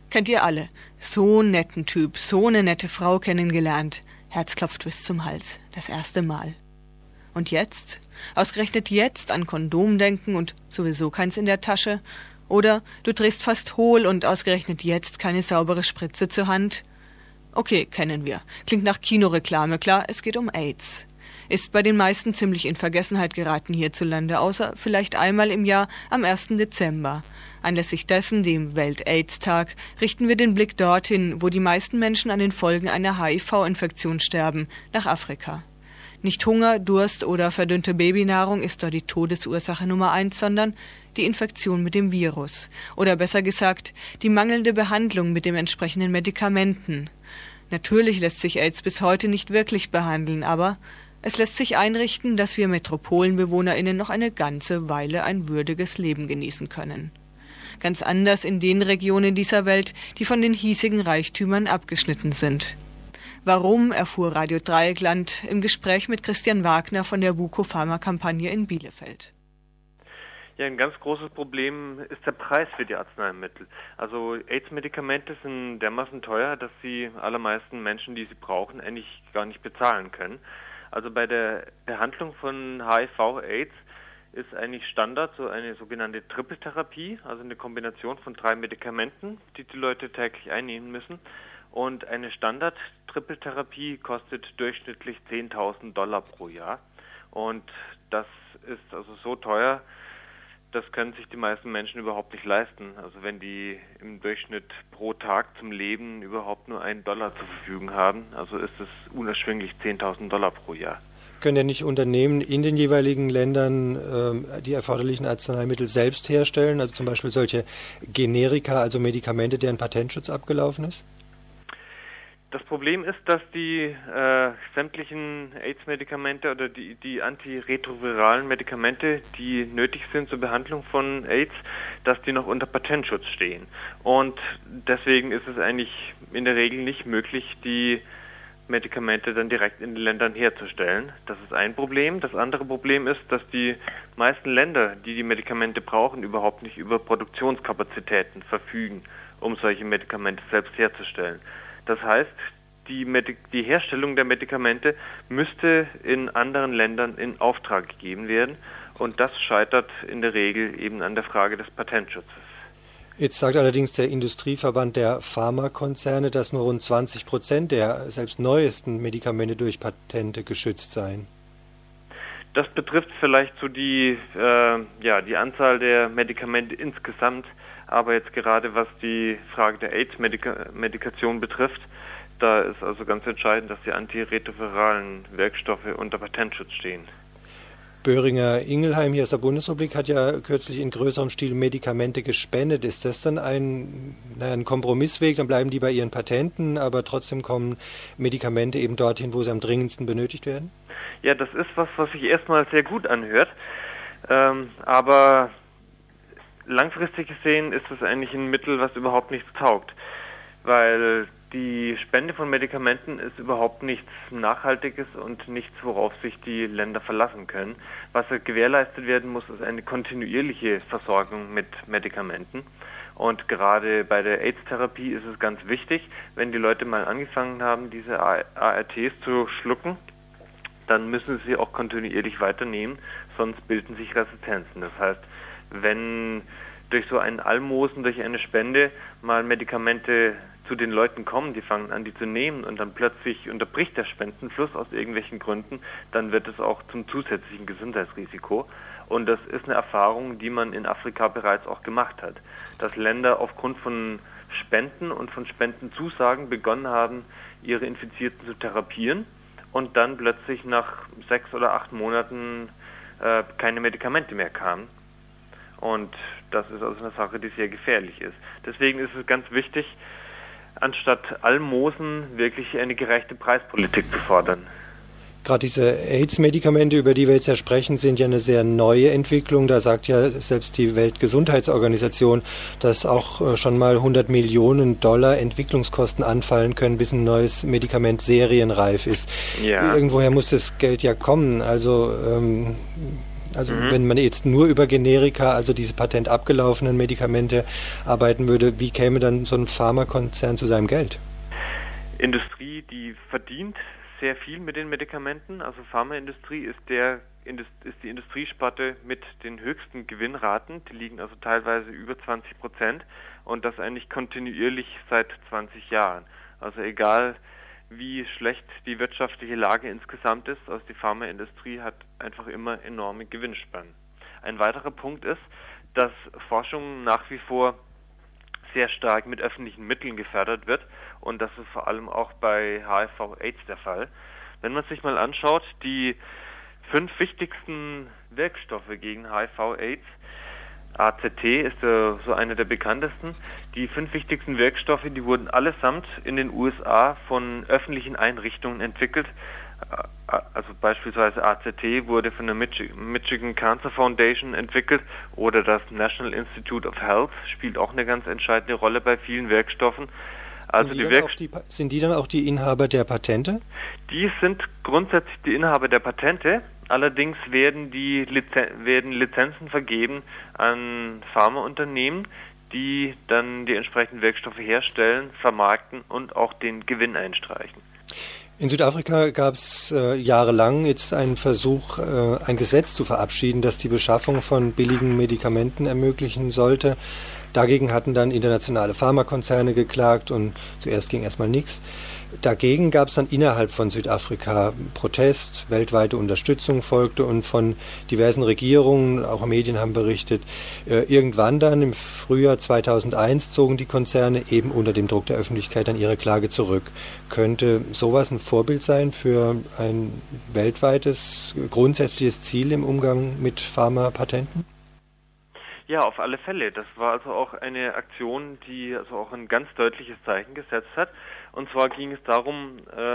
Kennt ihr alle. So einen netten Typ, so eine nette Frau kennengelernt. Herz klopft bis zum Hals. Das erste Mal. Und jetzt? Ausgerechnet jetzt an Kondom denken und sowieso keins in der Tasche? Oder du drehst fast hohl und ausgerechnet jetzt keine saubere Spritze zur Hand? Okay, kennen wir. Klingt nach Kinoreklame, klar, es geht um AIDS. Ist bei den meisten ziemlich in Vergessenheit geraten hierzulande, außer vielleicht einmal im Jahr am 1. Dezember. Anlässlich dessen, dem Welt-AIDS-Tag, richten wir den Blick dorthin, wo die meisten Menschen an den Folgen einer HIV-Infektion sterben, nach Afrika. Nicht Hunger, Durst oder verdünnte Babynahrung ist dort die Todesursache Nummer 1, sondern die Infektion mit dem Virus. Oder besser gesagt, die mangelnde Behandlung mit den entsprechenden Medikamenten. Natürlich lässt sich AIDS bis heute nicht wirklich behandeln, aber es lässt sich einrichten, dass wir MetropolenbewohnerInnen noch eine ganze Weile ein würdiges Leben genießen können. Ganz anders in den Regionen dieser Welt, die von den hiesigen Reichtümern abgeschnitten sind. Warum, erfuhr Radio Dreieckland im Gespräch mit Christian Wagner von der Buko-Pharma-Kampagne in Bielefeld. Ja, ein ganz großes Problem ist der Preis für die Arzneimittel. Also AIDS-Medikamente sind dermaßen teuer, dass die allermeisten Menschen, die sie brauchen, eigentlich gar nicht bezahlen können. Also bei der Behandlung von HIV-AIDS ist eigentlich Standard so eine sogenannte Trippeltherapie, also eine Kombination von 3 Medikamenten, die die Leute täglich einnehmen müssen. Und eine Standard-Trippeltherapie kostet durchschnittlich $10.000 pro Jahr. Und das ist also so teuer, das können sich die meisten Menschen überhaupt nicht leisten. Also wenn die im Durchschnitt pro Tag zum Leben überhaupt nur $1 zur Verfügung haben, also ist es unerschwinglich $10.000 pro Jahr. Können ja nicht Unternehmen in den jeweiligen Ländern die erforderlichen Arzneimittel selbst herstellen, also zum Beispiel solche Generika, also Medikamente, deren Patentschutz abgelaufen ist? Das Problem ist, dass die sämtlichen AIDS-Medikamente oder die antiretroviralen Medikamente, die nötig sind zur Behandlung von AIDS, dass die noch unter Patentschutz stehen. Und deswegen ist es eigentlich in der Regel nicht möglich, die Medikamente dann direkt in den Ländern herzustellen. Das ist ein Problem. Das andere Problem ist, dass die meisten Länder, die die Medikamente brauchen, überhaupt nicht über Produktionskapazitäten verfügen, um solche Medikamente selbst herzustellen. Das heißt, die Herstellung der Medikamente müsste in anderen Ländern in Auftrag gegeben werden und das scheitert in der Regel eben an der Frage des Patentschutzes. Jetzt sagt allerdings der Industrieverband der Pharmakonzerne, dass nur rund 20% der selbst neuesten Medikamente durch Patente geschützt seien. Das betrifft vielleicht so die Anzahl der Medikamente insgesamt, aber jetzt gerade was die Frage der AIDS-Medikation betrifft, da ist also ganz entscheidend, dass die antiretroviralen Wirkstoffe unter Patentschutz stehen. Böhringer Ingelheim hier aus der Bundesrepublik hat ja kürzlich in größerem Stil Medikamente gespendet. Ist das dann ein Kompromissweg? Dann bleiben die bei ihren Patenten, aber trotzdem kommen Medikamente eben dorthin, wo sie am dringendsten benötigt werden? Ja, das ist was sich erstmal sehr gut anhört, aber langfristig gesehen ist es eigentlich ein Mittel, was überhaupt nichts taugt, weil die Spende von Medikamenten ist überhaupt nichts Nachhaltiges und nichts, worauf sich die Länder verlassen können. Was gewährleistet werden muss, ist eine kontinuierliche Versorgung mit Medikamenten. Und gerade bei der AIDS-Therapie ist es ganz wichtig, wenn die Leute mal angefangen haben, diese ARTs zu schlucken, dann müssen sie auch kontinuierlich weiternehmen, sonst bilden sich Resistenzen. Das heißt, wenn durch so ein Almosen, durch eine Spende mal Medikamente zu den Leuten kommen, die fangen an, die zu nehmen und dann plötzlich unterbricht der Spendenfluss aus irgendwelchen Gründen, dann wird es auch zum zusätzlichen Gesundheitsrisiko. Und das ist eine Erfahrung, die man in Afrika bereits auch gemacht hat, dass Länder aufgrund von Spenden und von Spendenzusagen begonnen haben, ihre Infizierten zu therapieren und dann plötzlich nach 6 oder 8 Monaten keine Medikamente mehr kamen. Und das ist also eine Sache, die sehr gefährlich ist. Deswegen ist es ganz wichtig, anstatt Almosen wirklich eine gerechte Preispolitik zu fordern. Gerade diese AIDS-Medikamente, über die wir jetzt ja sprechen, sind ja eine sehr neue Entwicklung. Da sagt ja selbst die Weltgesundheitsorganisation, dass auch schon mal $100 Millionen Entwicklungskosten anfallen können, bis ein neues Medikament serienreif ist. Ja. Irgendwoher muss das Geld ja kommen. Also Also wenn man jetzt nur über Generika, also diese patentabgelaufenen Medikamente arbeiten würde, wie käme dann so ein Pharmakonzern zu seinem Geld? Industrie, die verdient sehr viel mit den Medikamenten. Also Pharmaindustrie ist die Industriesparte mit den höchsten Gewinnraten. Die liegen also teilweise über 20%, und das eigentlich kontinuierlich seit 20 Jahren. Also egal, wie schlecht die wirtschaftliche Lage insgesamt ist, also die Pharmaindustrie hat einfach immer enorme Gewinnspannen. Ein weiterer Punkt ist, dass Forschung nach wie vor sehr stark mit öffentlichen Mitteln gefördert wird, und das ist vor allem auch bei HIV/AIDS der Fall. Wenn man sich mal anschaut, die 5 wichtigsten Wirkstoffe gegen HIV/AIDS, AZT ist so einer der bekanntesten. Die 5 wichtigsten Wirkstoffe, die wurden allesamt in den USA von öffentlichen Einrichtungen entwickelt. Also beispielsweise AZT wurde von der Michigan Cancer Foundation entwickelt, oder das National Institute of Health spielt auch eine ganz entscheidende Rolle bei vielen Wirkstoffen. Also sind die dann auch die Inhaber der Patente? Die sind grundsätzlich die Inhaber der Patente. Allerdings werden Lizenzen vergeben an Pharmaunternehmen, die dann die entsprechenden Wirkstoffe herstellen, vermarkten und auch den Gewinn einstreichen. In Südafrika gab es jahrelang jetzt einen Versuch, ein Gesetz zu verabschieden, das die Beschaffung von billigen Medikamenten ermöglichen sollte. Dagegen hatten dann internationale Pharmakonzerne geklagt, und zuerst ging erstmal nichts. Dagegen gab es dann innerhalb von Südafrika Protest, weltweite Unterstützung folgte, und von diversen Regierungen, auch Medien haben berichtet, irgendwann dann im Frühjahr 2001 zogen die Konzerne eben unter dem Druck der Öffentlichkeit dann ihre Klage zurück. Könnte sowas ein Vorbild sein für ein weltweites, grundsätzliches Ziel im Umgang mit Pharmapatenten? Ja, auf alle Fälle. Das war also auch eine Aktion, die also auch ein ganz deutliches Zeichen gesetzt hat. Und zwar ging es darum,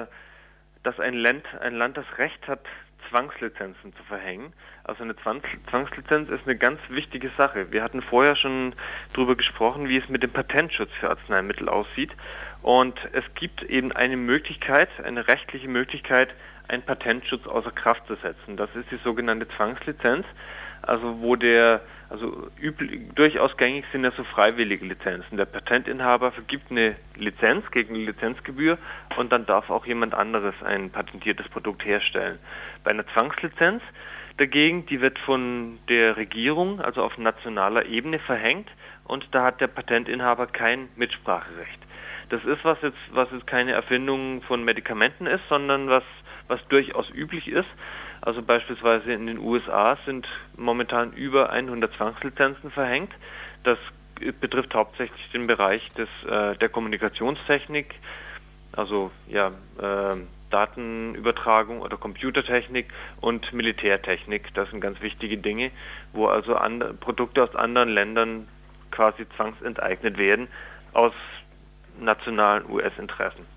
dass ein Land das Recht hat, Zwangslizenzen zu verhängen. Also eine Zwangslizenz ist eine ganz wichtige Sache. Wir hatten vorher schon darüber gesprochen, wie es mit dem Patentschutz für Arzneimittel aussieht. Und es gibt eben eine Möglichkeit, eine rechtliche Möglichkeit, einen Patentschutz außer Kraft zu setzen. Das ist die sogenannte Zwangslizenz. Also durchaus gängig sind ja so freiwillige Lizenzen. Der Patentinhaber vergibt eine Lizenz gegen eine Lizenzgebühr, und dann darf auch jemand anderes ein patentiertes Produkt herstellen. Bei einer Zwangslizenz dagegen, die wird von der Regierung, also auf nationaler Ebene, verhängt, und da hat der Patentinhaber kein Mitspracherecht. Das ist was jetzt keine Erfindung von Medikamenten ist, sondern was durchaus üblich ist. Also beispielsweise in den USA sind momentan über 100 Zwangslizenzen verhängt. Das betrifft hauptsächlich den Bereich der Kommunikationstechnik, also Datenübertragung oder Computertechnik und Militärtechnik. Das sind ganz wichtige Dinge, wo also Produkte aus anderen Ländern quasi zwangsenteignet werden aus nationalen US-Interessen.